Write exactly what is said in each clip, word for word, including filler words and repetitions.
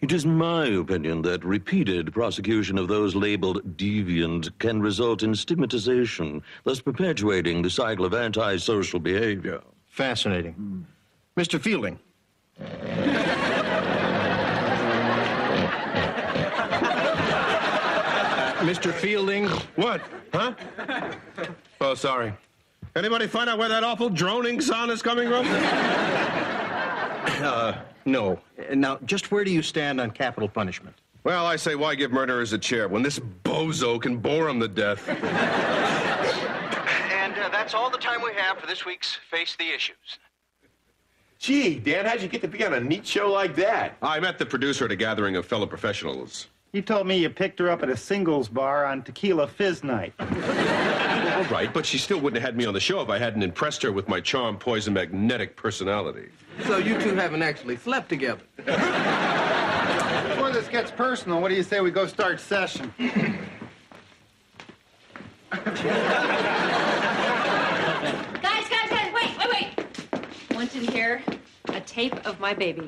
It is my opinion that repeated prosecution of those labeled deviant can result in stigmatization, thus perpetuating the cycle of antisocial behavior. Fascinating. Mm. Mister Fielding. Mister Fielding. What? Huh? Oh, sorry. Anybody find out where that awful droning sound is coming from? Uh, no. Now, just where do you stand on capital punishment? Well, I say, why give murderers a chair when this bozo can bore them to death? And uh, that's all the time we have for this week's Face the Issues. Gee, Dan, how'd you get to be on a neat show like that? I met the producer at a gathering of fellow professionals. You told me you picked her up at a singles bar on Tequila Fizz night. All right, but she still wouldn't have had me on the show if I hadn't impressed her with my charm, poise, and magnetic personality. So you two haven't actually slept together? Before this gets personal, what do you say we go start session? Guys, guys, guys, wait, wait, wait. Want you to hear a tape of my baby.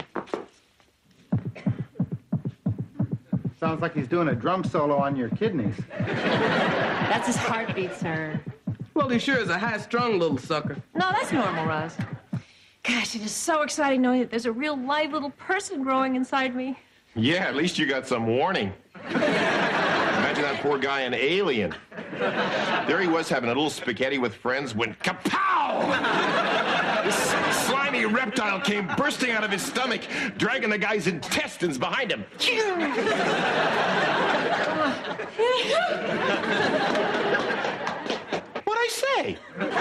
Sounds like he's doing a drum solo on your kidneys. That's his heartbeat, sir. Well, he sure is a high-strung little sucker. No, that's normal, Roz. Gosh, it is so exciting knowing that there's a real live little person growing inside me. Yeah, at least you got some warning. Imagine that poor guy, an alien. There he was having a little spaghetti with friends when kapow! This slimy reptile came bursting out of his stomach, dragging the guy's intestines behind him. What'd I say?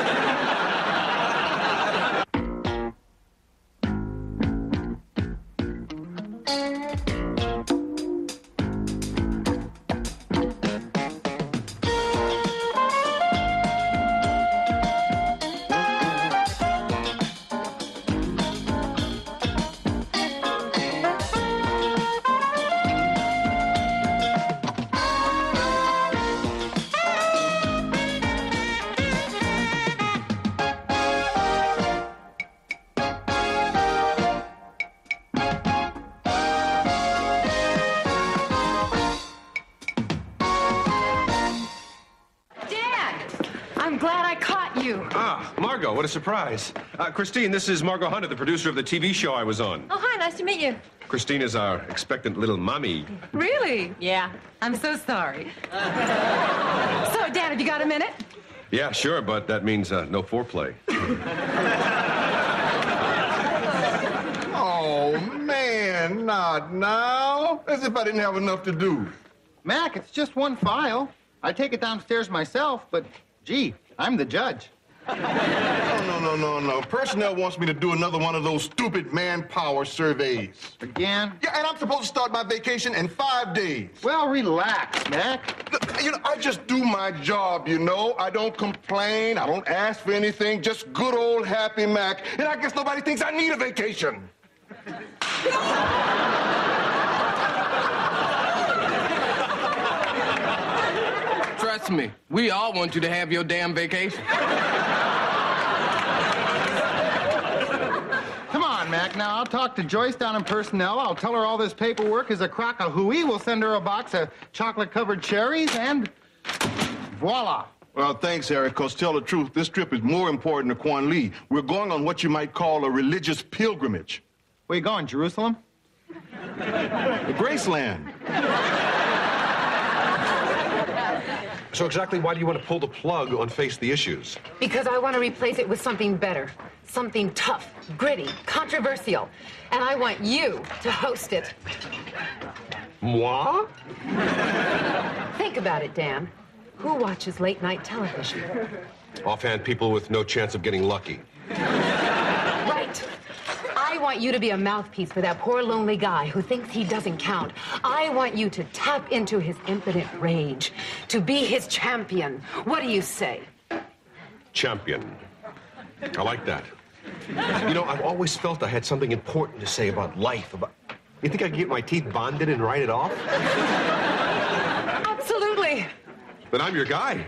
What a surprise. Uh, Christine, this is Margot Hunter, the producer of the T V show I was on. Oh, hi, nice to meet you. Christine is our expectant little mommy. Really? Yeah. I'm so sorry. So, Dan, have you got a minute? Yeah, sure, but that means uh, no foreplay. Oh, man, not now. As if I didn't have enough to do. Mac, it's just one file. I take it downstairs myself, but, gee, I'm the judge. No, no, no, no, no. Personnel wants me to do another one of those stupid manpower surveys. Again? Yeah, and I'm supposed to start my vacation in five days. Well, relax, Mac. Look, you know, I just do my job, you know. I don't complain. I don't ask for anything. Just good old happy Mac. And I guess nobody thinks I need a vacation. Trust me, we all want you to have your damn vacation. Come on, Mac. Now, I'll talk to Joyce down in personnel. I'll tell her all this paperwork is a crock of hooey. We'll send her a box of chocolate-covered cherries, and voila. Well, thanks, Eric, because tell the truth, this trip is more important to Quan Lee. We're going on what you might call a religious pilgrimage. Where you going, Jerusalem? The Graceland. So exactly why do you want to pull the plug on Face the Issues? Because I want to replace it with something better. Something tough, gritty, controversial. And I want you to host it. Moi? Think about it, Dan. Who watches late-night television? Offhand people with no chance of getting lucky. Right. I want you to be a mouthpiece for that poor, lonely guy who thinks he doesn't count. I want you to tap into his impotent rage, to be his champion. What do you say? Champion. I like that. You know, I've always felt I had something important to say about life, about... You think I could get my teeth bonded and write it off? Absolutely. Then I'm your guy.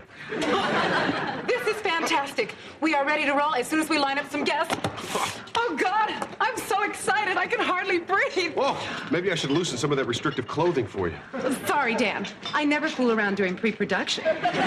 This is fantastic. We are ready to roll as soon as we line up some guests. Oh, God. I'm so excited I can hardly breathe. Whoa, maybe I should loosen some of that restrictive clothing for you. Sorry, Dan. I never fool around during pre-production.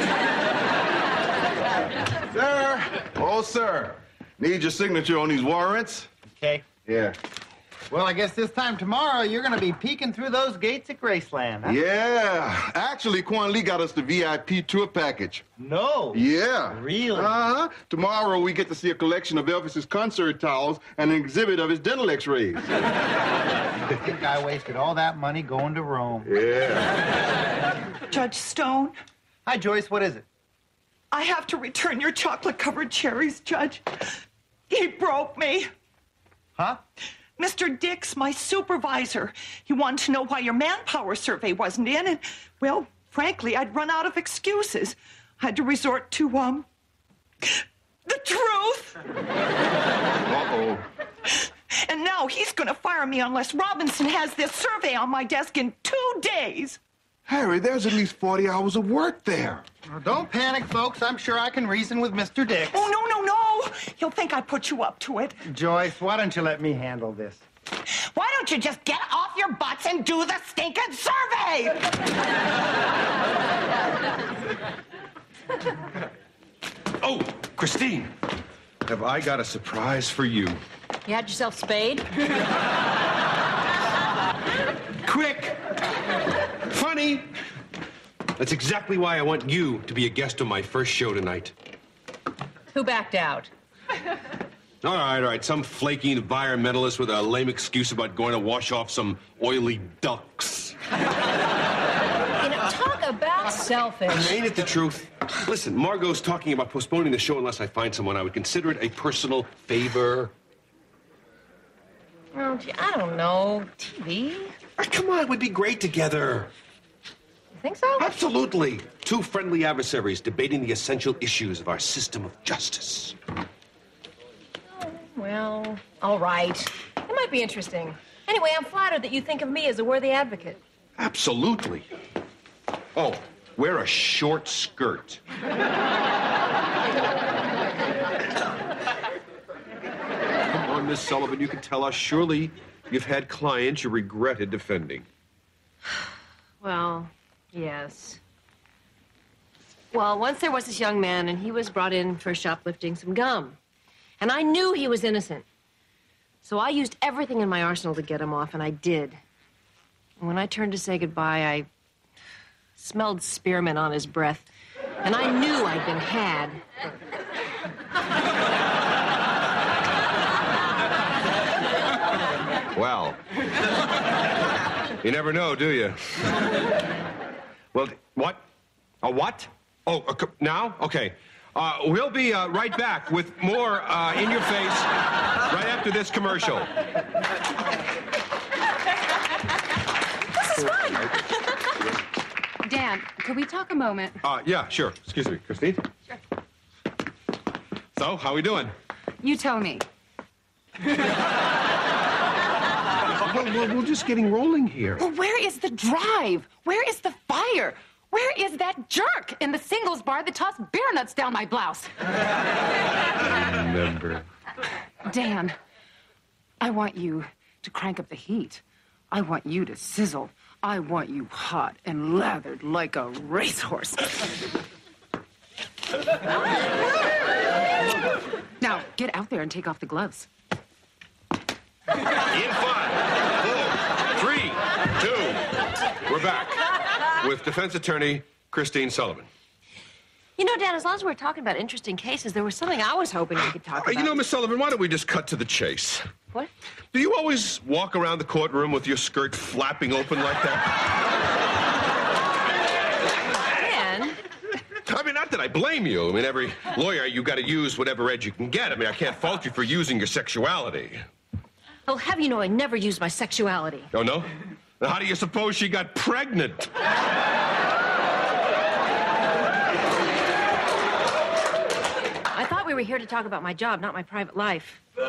Sir! Oh, sir. Need your signature on these warrants? Okay. Yeah. Well, I guess this time tomorrow you're going to be peeking through those gates at Graceland, huh? Yeah. Actually, Quan Lee got us the V I P tour package. No. Yeah. Really? Uh-huh. Tomorrow we get to see a collection of Elvis's concert towels and an exhibit of his dental x-rays. I think I wasted all that money going to Rome. Yeah. Judge Stone, Hi, Joyce. What is it? I have to return your chocolate-covered cherries, Judge. He broke me. Huh? Mister Dix, my supervisor, he wanted to know why your manpower survey wasn't in, and, well, frankly, I'd run out of excuses. I had to resort to, um, the truth. Uh-oh. And now he's going to fire me unless Robinson has this survey on my desk in two days. Harry, there's at least forty hours of work there. Well, don't panic, folks. I'm sure I can reason with Mister Dix. Oh, no, no, no. He'll think I put you up to it. Joyce, why don't you let me handle this? Why don't you just get off your butts and do the stinking survey? Oh, Christine, have I got a surprise for you? You had yourself spayed? Quick! Funny! That's exactly why I want you to be a guest on my first show tonight. Who backed out? All right, all right. Some flaky environmentalist with a lame excuse about going to wash off some oily ducks. You know, talk about selfish. Ain't it the truth? Listen, Margot's talking about postponing the show unless I find someone I would consider it a personal favor. Oh, gee, I don't know. T V? Oh, come on, we'd be great together. You think so? Absolutely. Two friendly adversaries debating the essential issues of our system of justice. Well, all right. It might be interesting. Anyway, I'm flattered that you think of me as a worthy advocate. Absolutely. Oh, wear a short skirt. Come on, Miss Sullivan, you can tell us. Surely you've had clients you regretted defending. Well, yes. Well, once there was this young man, and he was brought in for shoplifting some gum. And I knew he was innocent. So I used everything in my arsenal to get him off, and I did. And when I turned to say goodbye, I smelled spearmint on his breath. And I knew I'd been had. Well, you never know, do you? Well, what? A what? Oh, a co- now? Okay. Uh, we'll be uh, right back with more uh, In Your Face right after this commercial. This is fun. Dan, could we talk a moment? Uh, yeah, sure. Excuse me, Christine. Sure. So, how we doing? You tell me. Well, we're, we're just getting rolling here. Well, where is the drive? Where is the fire? Where is that jerk in the singles bar that tossed beer nuts down my blouse? Remember. Dan, I want you to crank up the heat. I want you to sizzle. I want you hot and lathered like a racehorse. Now, get out there and take off the gloves. In five, four, three, two, we're back with defense attorney Christine Sullivan. You know, Dan, as long as we're talking about interesting cases, there was something I was hoping we could talk Uh, about. you know, Miss Sullivan, why don't we just cut to the chase? What? Do you always walk around the courtroom with your skirt flapping open like that? Dan? I mean, not that I blame you. I mean, every lawyer, you got to use whatever edge you can get. I mean, I can't fault you for using your sexuality. I'll have you know I never used my sexuality. Oh, no? Then how do you suppose she got pregnant? I thought we were here to talk about my job, not my private life. Whoa,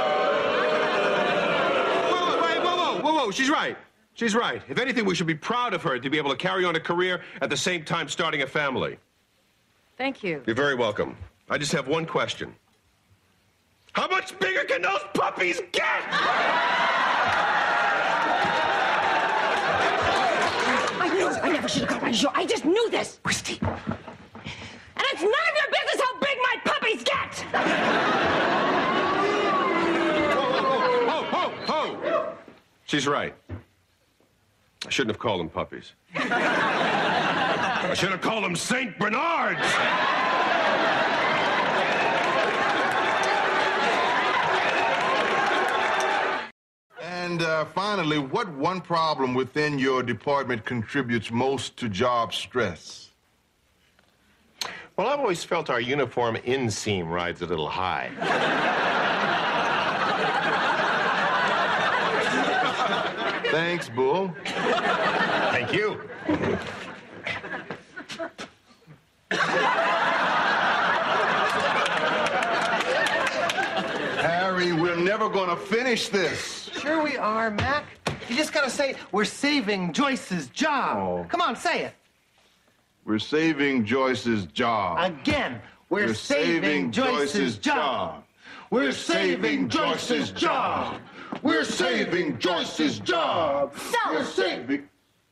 whoa, wait, whoa, whoa, whoa, whoa. She's right. She's right. If anything, we should be proud of her to be able to carry on a career at the same time starting a family. Thank you. You're very welcome. I just have one question. How much bigger can those puppies get? I knew it. I never should have gone on the show. I just knew this. Christy. And it's none of your business how big my puppies get! Ho, ho, ho! She's right. I shouldn't have called them puppies. I should have called them Saint Bernards! And uh, finally, what one problem within your department contributes most to job stress? Well, I've always felt our uniform inseam rides a little high. Thanks, Bull. Thank you. Harry, we're never gonna finish this. Sure we are, Mac. You just gotta say, we're saving Joyce's job. Oh. Come on, say it. We're saving Joyce's job. Again, we're, We're saving, Joyce's, job. We're saving Joyce's job. We're saving Joyce's job. So- We're saving...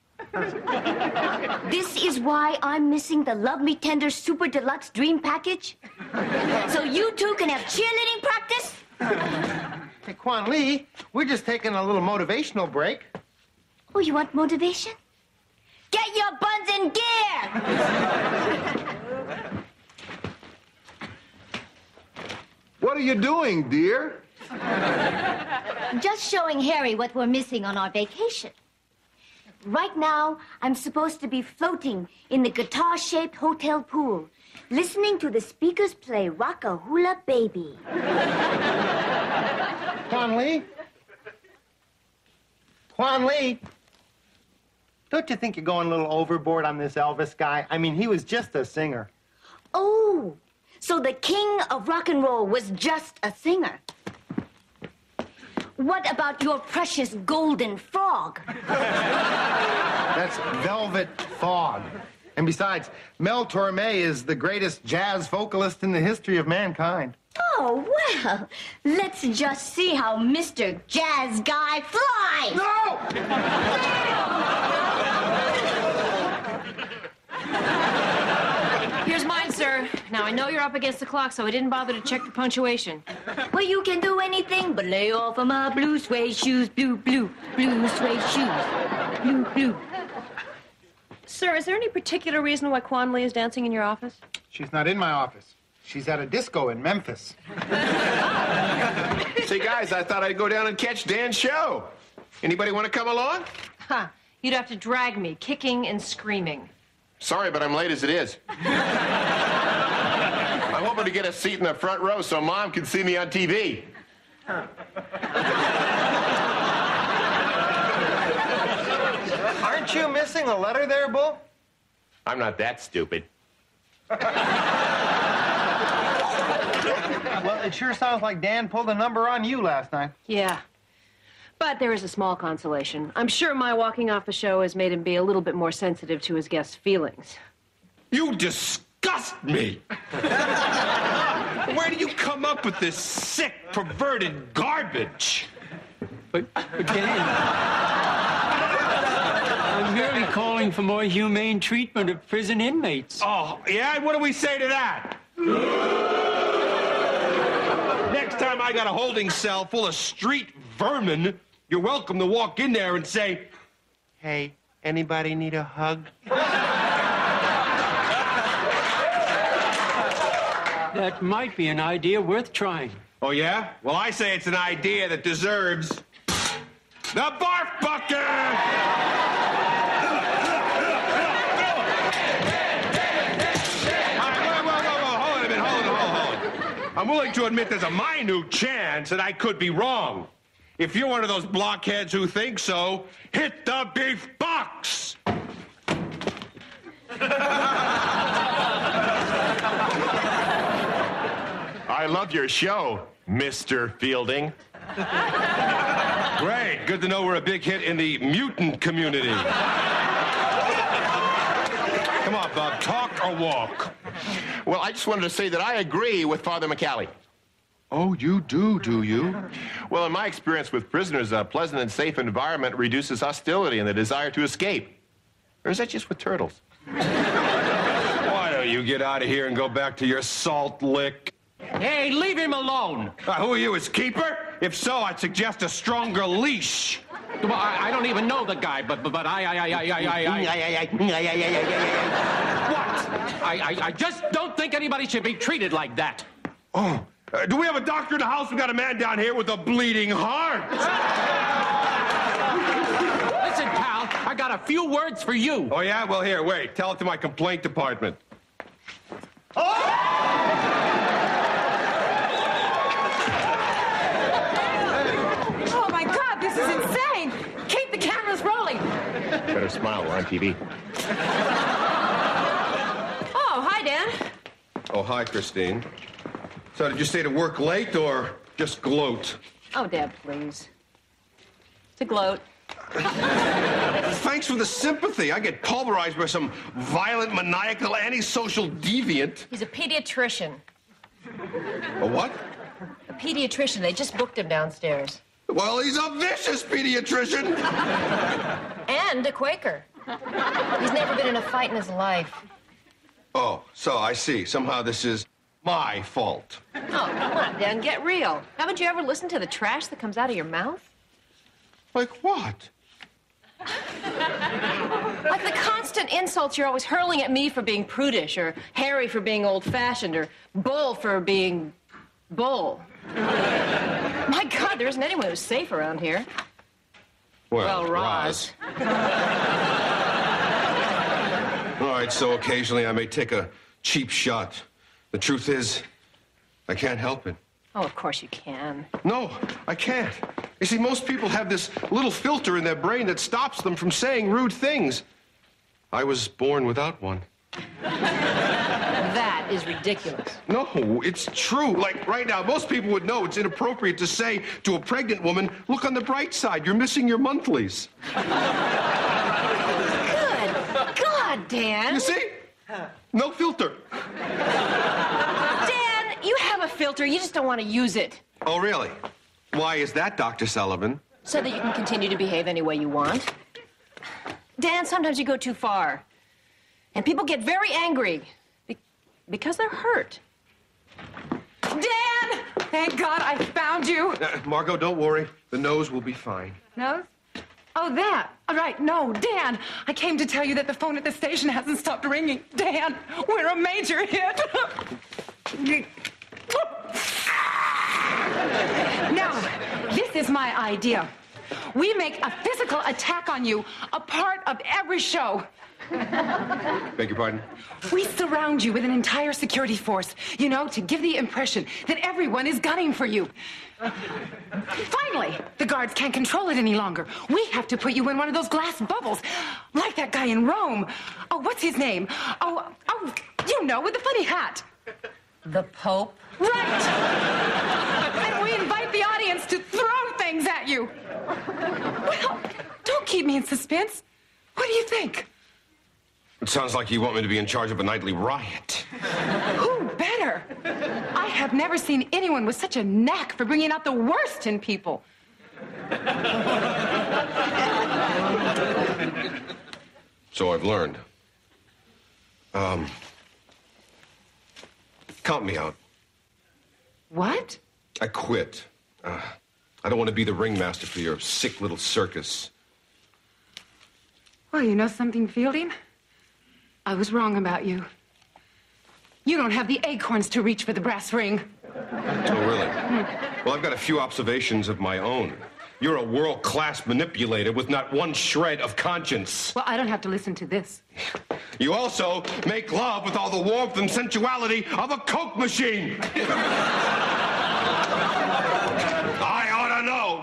This is why I'm missing the Love Me Tender Super Deluxe Dream Package? So you two can have cheerleading practice? Hey, Quan Lee, we're just taking a little motivational break. Oh, you want motivation? Get your buns in gear! What are you doing, dear? Just showing Harry what we're missing on our vacation. Right now, I'm supposed to be floating in the guitar-shaped hotel pool, listening to the speakers play Rock-a-Hula Baby. Quan Lee? Quan Lee? Don't you think you're going a little overboard on this Elvis guy? I mean, he was just a singer. Oh, so the king of rock and roll was just a singer. What about your precious golden frog? That's Velvet Fog. And besides, Mel Torme is the greatest jazz vocalist in the history of mankind. Oh, well, let's just see how Mister Jazz Guy flies. No! Here's mine, sir. Now, I know you're up against the clock, so I didn't bother to check the punctuation. Well, you can do anything but lay off of my blue suede shoes, blue, blue, blue suede shoes, blue, blue. Sir, is there any particular reason why Quan Lee is dancing in your office? She's not in my office. She's at a disco in Memphis. Say, guys, I thought I'd go down and catch Dan's show. Anybody want to come along? Huh. You'd have to drag me, kicking and screaming. Sorry, but I'm late as it is. I'm hoping to get a seat in the front row so Mom can see me on T V. Aren't you missing a letter there, Bull? I'm not that stupid. Well, it sure sounds like Dan pulled a number on you last night. Yeah. But there is a small consolation. I'm sure my walking off the show has made him be a little bit more sensitive to his guests' feelings. You disgust me! Where do you come up with this sick, perverted garbage? But, but Dan, I'm merely calling for more humane treatment of prison inmates. Oh, yeah? What do we say to that? Next time I got a holding cell full of street vermin, you're welcome to walk in there and say, "Hey, anybody need a hug?" That might be an idea worth trying. Oh, yeah? Well, I say it's an idea that deserves the barf bucket! I'm willing to admit there's a minute chance that I could be wrong. If you're one of those blockheads who think so, hit the beef box! I love your show, Mister Fielding. Great. Good to know we're a big hit in the mutant community. Come on, Bob. Talk or walk? Well, I just wanted to say that I agree with Father McCallie. Oh, you do, do you? Well, in my experience with prisoners, a pleasant and safe environment reduces hostility and the desire to escape. Or is that just with turtles? Why don't you get out of here and go back to your salt lick? Hey, leave him alone. Uh, who are you, his keeper? If so, I'd suggest a stronger leash. Well, I, I don't even know the guy, but but, but I I I I I I. What? I, I I just don't think anybody should be treated like that. Oh, uh, do we have a doctor in the house? We got a man down here with a bleeding heart. Listen, pal, I got a few words for you. Oh yeah? Well, here, wait. Tell it to my complaint department. Oh, my God, this is insane. Keep the cameras rolling. Better smile, we're on T V. Oh, hi, Dan. Oh, hi, Christine. So did you stay to work late or just gloat? Oh, Dad, please. To gloat. Thanks for the sympathy. I get pulverized by some violent, maniacal, antisocial deviant. He's a pediatrician. A what? A pediatrician. They just booked him downstairs. Well, he's a vicious pediatrician. And a Quaker. He's never been in a fight in his life. Oh, so I see. Somehow this is my fault. Oh, come on, Dan, get real. Haven't you ever listened to the trash that comes out of your mouth? Like what? Like the constant insults you're always hurling at me for being prudish, or Harry for being old-fashioned, or Bull for being Bull. My God, there isn't anyone who's safe around here. Well, Well, Roz. All right, so occasionally I may take a cheap shot. The truth is, I can't help it. Oh, of course you can. No, I can't. You see, most people have this little filter in their brain that stops them from saying rude things. I was born without one. That is ridiculous. No, it's true. Like right now, most people would know it's inappropriate to say to a pregnant woman, look on the bright side, you're missing your monthlies. Good God, Dan. You see? No filter. Dan, you have a filter. You just don't want to use it. Oh, really? Why is that, Doctor Sullivan? So that you can continue to behave any way you want. Dan, sometimes you go too far. And people get very angry be- because they're hurt. Dan! Thank God I found you. Uh, Margot, don't worry. The nose will be fine. Nose? Oh, that. All right, no, Dan. I came to tell you that the phone at the station hasn't stopped ringing. Dan, we're a major hit. Now, this is my idea. We make a physical attack on you a part of every show. Beg your pardon? We surround you with an entire security force, you know, to give the impression that everyone is gunning for you. Finally, the guards can't control it any longer. We have to put you in one of those glass bubbles, like that guy in Rome. Oh, what's his name? Oh, oh, you know, with the funny hat. The Pope? Right! And we invite the audience to throw things at you. Well, don't keep me in suspense. What do you think? It sounds like you want me to be in charge of a nightly riot. Who better? I have never seen anyone with such a knack for bringing out the worst in people. So I've learned. Um, count me out. What? I quit. Uh, I don't want to be the ringmaster for your sick little circus. Well, you know something, Fielding? I was wrong about you. You don't have the acorns to reach for the brass ring. Oh, really? Well, I've got a few observations of my own. You're a world-class manipulator with not one shred of conscience. Well, I don't have to listen to this. You also make love with all the warmth and sensuality of a Coke machine. I ought to know.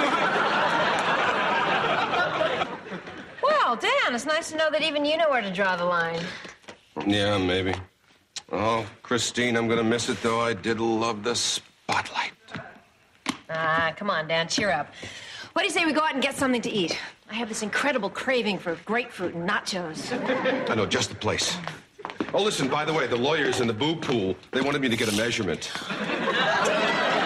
Well, Dan, it's nice to know that even you know where to draw the line. Yeah, maybe. Oh, Christine, I'm going to miss it, though. I did love the spotlight. Ah, come on, Dan, cheer up. What do you say we go out and get something to eat? I have this incredible craving for grapefruit and nachos. I know just the place. Oh, listen, by the way, the lawyers in the boob pool, they wanted me to get a measurement.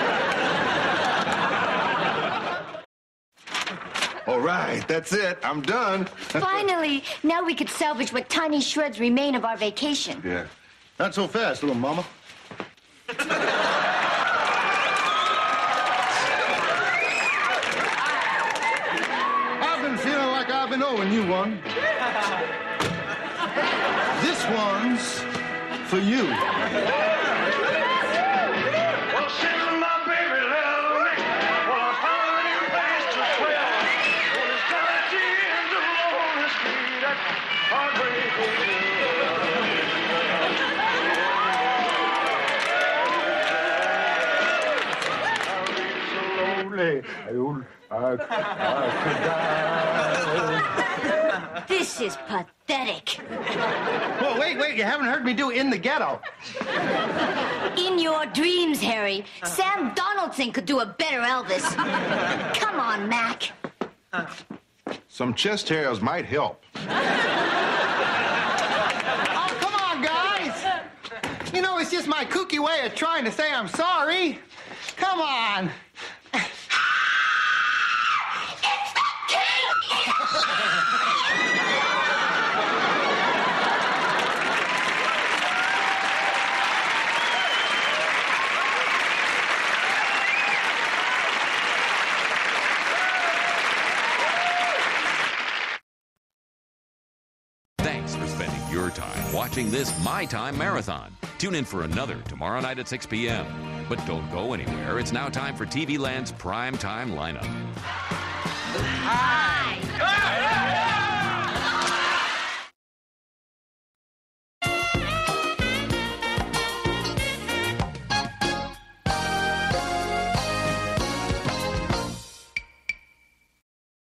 All right, that's it. I'm done. Finally, now we could salvage what tiny shreds remain of our vacation. Yeah. Not so fast, little mama. I've been feeling like I've been owing you one. This one's for you. This is pathetic. Well, wait, wait, you haven't heard me do In the Ghetto. In your dreams, Harry, Sam Donaldson could do a better Elvis. Come on, Mac. Some chest hairs might help. Oh, come on, guys. You know, it's just my kooky way of trying to say I'm sorry. Come on. Thanks for spending your time watching this My Time Marathon. Tune in for another tomorrow night at six p.m. But don't go anywhere. It's now time for T V Land's prime time lineup.